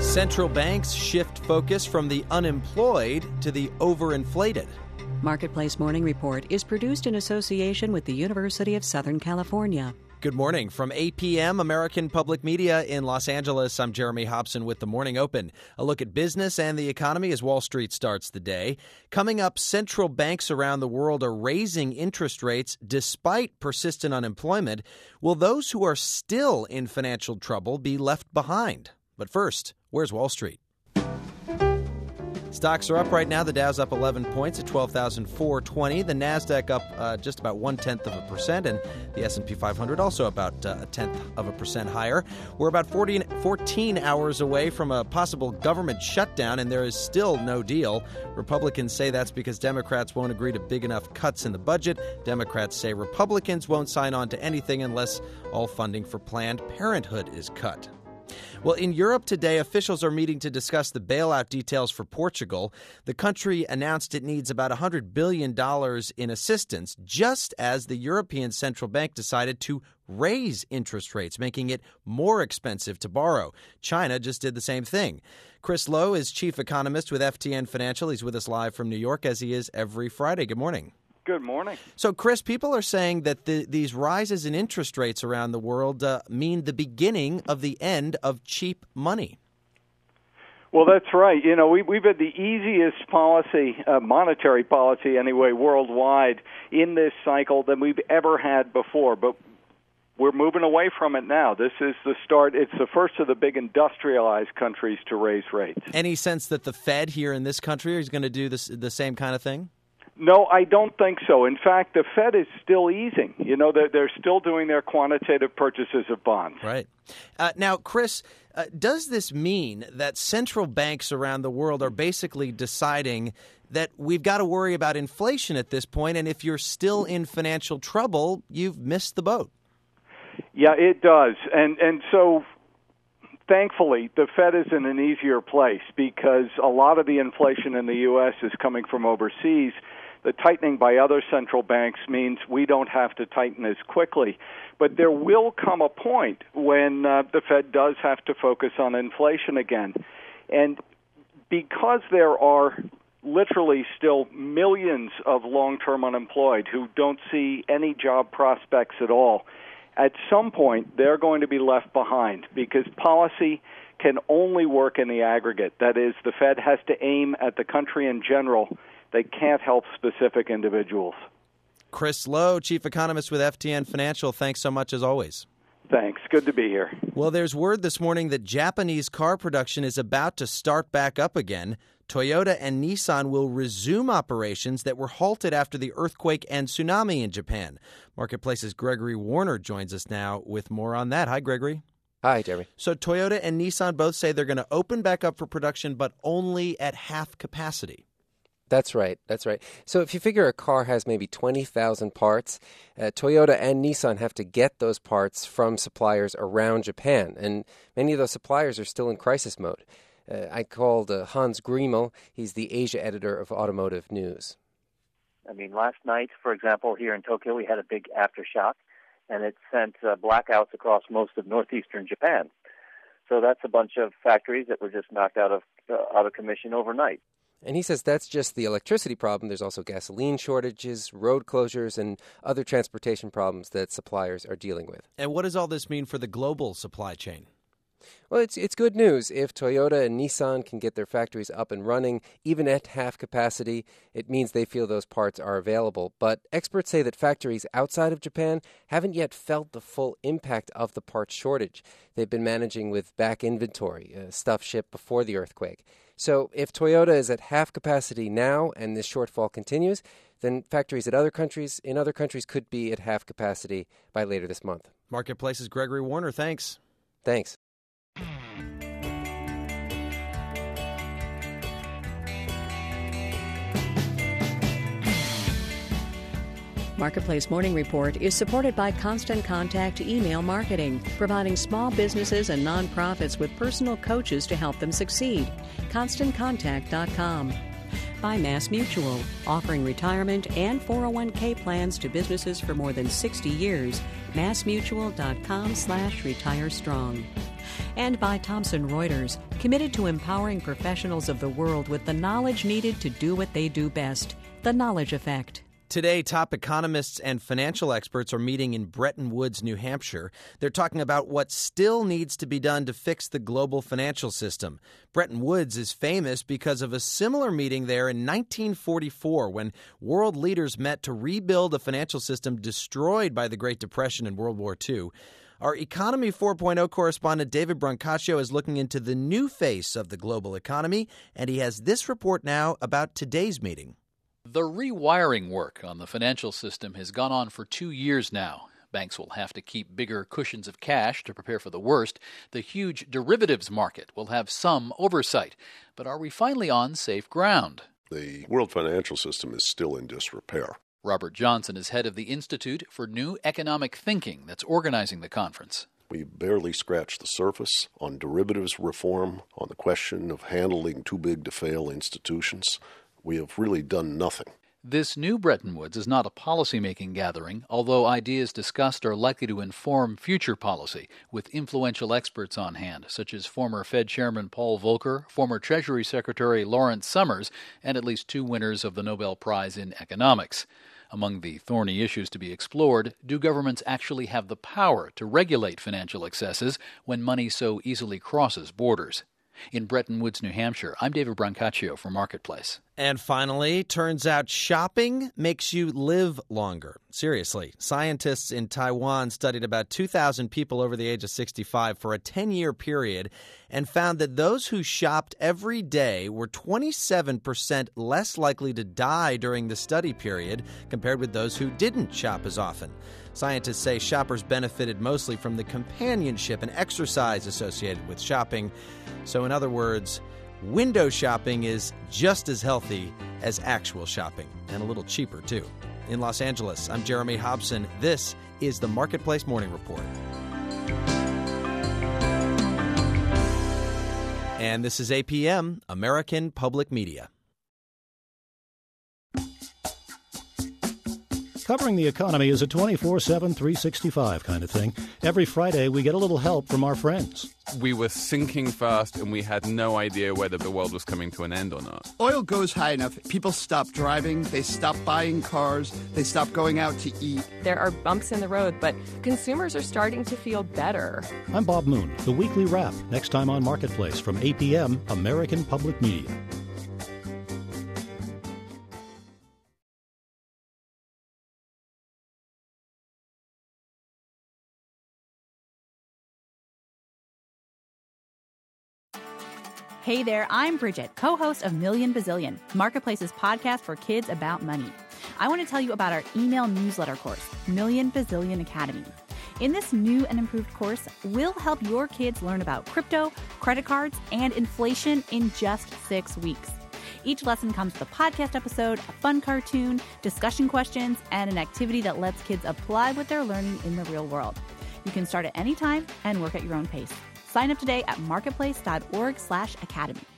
Central banks shift focus from the unemployed to the overinflated. Marketplace Morning Report is produced in association with the University of Southern California. Good morning. From 8 p.m. American Public Media in Los Angeles, I'm Jeremy Hobson with the Morning Open. A look at business and the economy as Wall Street starts the day. Coming up, central banks around the world are raising interest rates despite persistent unemployment. Will those who are still in financial trouble be left behind? But first, where's Wall Street? Stocks are up right now. The Dow's up 11 points at 12,420. The Nasdaq up just about 0.1%, and the S&P 500 also about 0.1% higher. We're about 14 hours away from a possible government shutdown, and there is still no deal. Republicans say that's because Democrats won't agree to big enough cuts in the budget. Democrats say Republicans won't sign on to anything unless all funding for Planned Parenthood is cut. Well, in Europe today, officials are meeting to discuss the bailout details for Portugal. The country announced it needs about $100 billion in assistance, just as the European Central Bank decided to raise interest rates, making it more expensive to borrow. China just did the same thing. Chris Lowe is chief economist with FTN Financial. He's with us live from New York, as he is every Friday. Good morning. Good morning. So, Chris, people are saying that these rises in interest rates around the world mean the beginning of the end of cheap money. Well, that's right. You know, we've had the easiest policy, monetary policy anyway, worldwide in this cycle than we've ever had before. But we're moving away from it now. This is the start. It's the first of the big industrialized countries to raise rates. Any sense that the Fed here in this country is going to do the same kind of thing? No, I don't think so. In fact, the Fed is still easing. You know, they're still doing their quantitative purchases of bonds. Right. Now, Chris, does this mean that central banks around the world are basically deciding that we've got to worry about inflation at this point, and if you're still in financial trouble, you've missed the boat? Yeah, it does. And so thankfully, the Fed is in an easier place because a lot of the inflation in the U.S. is coming from overseas. The tightening by other central banks means we don't have to tighten as quickly. But there will come a point when the Fed does have to focus on inflation again. And because there are literally still millions of long-term unemployed who don't see any job prospects at all, at some point they're going to be left behind because policy can only work in the aggregate. That is, the Fed has to aim at the country in general. They can't help specific individuals. Chris Lowe, chief economist with FTN Financial, thanks so much as always. Thanks. Good to be here. Well, there's word this morning that Japanese car production is about to start back up again. Toyota and Nissan will resume operations that were halted after the earthquake and tsunami in Japan. Marketplace's Gregory Warner joins us now with more on that. Hi, Gregory. Hi, Jeremy. So Toyota and Nissan both say they're going to open back up for production, but only at half capacity. That's right. So if you figure a car has maybe 20,000 parts, Toyota and Nissan have to get those parts from suppliers around Japan. And many of those suppliers are still in crisis mode. I called Hans Griemel. He's the Asia editor of Automotive News. I mean, last night, for example, here in Tokyo, we had a big aftershock, and it sent blackouts across most of northeastern Japan. So that's a bunch of factories that were just knocked out of commission overnight. And he says that's just the electricity problem. There's also gasoline shortages, road closures, and other transportation problems that suppliers are dealing with. And what does all this mean for the global supply chain? Well, it's good news. If Toyota and Nissan can get their factories up and running, even at half capacity, it means they feel those parts are available. But experts say that factories outside of Japan haven't yet felt the full impact of the parts shortage. They've been managing with back inventory, stuff shipped before the earthquake. So if Toyota is at half capacity now and this shortfall continues, then factories in other countries could be at half capacity by later this month. Marketplace's Gregory Warner, thanks. Thanks. Marketplace Morning Report is supported by Constant Contact Email Marketing, providing small businesses and nonprofits with personal coaches to help them succeed. ConstantContact.com. By MassMutual, offering retirement and 401k plans to businesses for more than 60 years. MassMutual.com/retirestrong. And by Thomson Reuters, committed to empowering professionals of the world with the knowledge needed to do what they do best. The Knowledge Effect. Today, top economists and financial experts are meeting in Bretton Woods, New Hampshire. They're talking about what still needs to be done to fix the global financial system. Bretton Woods is famous because of a similar meeting there in 1944 when world leaders met to rebuild a financial system destroyed by the Great Depression and World War II. Our Economy 4.0 correspondent David Brancaccio is looking into the new face of the global economy, and he has this report now about today's meeting. The rewiring work on the financial system has gone on for 2 years now. Banks will have to keep bigger cushions of cash to prepare for the worst. The huge derivatives market will have some oversight. But are we finally on safe ground? The world financial system is still in disrepair. Robert Johnson is head of the Institute for New Economic Thinking that's organizing the conference. We barely scratched the surface on derivatives reform, on the question of handling too-big-to-fail institutions. We have really done nothing. This new Bretton Woods is not a policy-making gathering, although ideas discussed are likely to inform future policy, with influential experts on hand, such as former Fed Chairman Paul Volcker, former Treasury Secretary Lawrence Summers, and at least 2 winners of the Nobel Prize in Economics. Among the thorny issues to be explored, do governments actually have the power to regulate financial excesses when money so easily crosses borders? In Bretton Woods, New Hampshire, I'm David Brancaccio for Marketplace. And finally, turns out shopping makes you live longer. Seriously, scientists in Taiwan studied about 2,000 people over the age of 65 for a 10-year period and found that those who shopped every day were 27% less likely to die during the study period compared with those who didn't shop as often. Scientists say shoppers benefited mostly from the companionship and exercise associated with shopping. So in other words, window shopping is just as healthy as actual shopping, and a little cheaper, too. In Los Angeles, I'm Jeremy Hobson. This is the Marketplace Morning Report. And this is APM, American Public Media. Covering the economy is a 24/7, 365 kind of thing. Every Friday, we get a little help from our friends. We were sinking fast, and we had no idea whether the world was coming to an end or not. Oil goes high enough, people stop driving, they stop buying cars, they stop going out to eat. There are bumps in the road, but consumers are starting to feel better. I'm Bob Moon, the Weekly Wrap, next time on Marketplace from APM, American Public Media. Hey there, I'm Bridget, co-host of Million Bazillion, Marketplace's podcast for kids about money. I want to tell you about our email newsletter course, Million Bazillion Academy. In this new and improved course, we'll help your kids learn about crypto, credit cards, and inflation in just 6 weeks. Each lesson comes with a podcast episode, a fun cartoon, discussion questions, and an activity that lets kids apply what they're learning in the real world. You can start at any time and work at your own pace. Sign up today at marketplace.org/academy.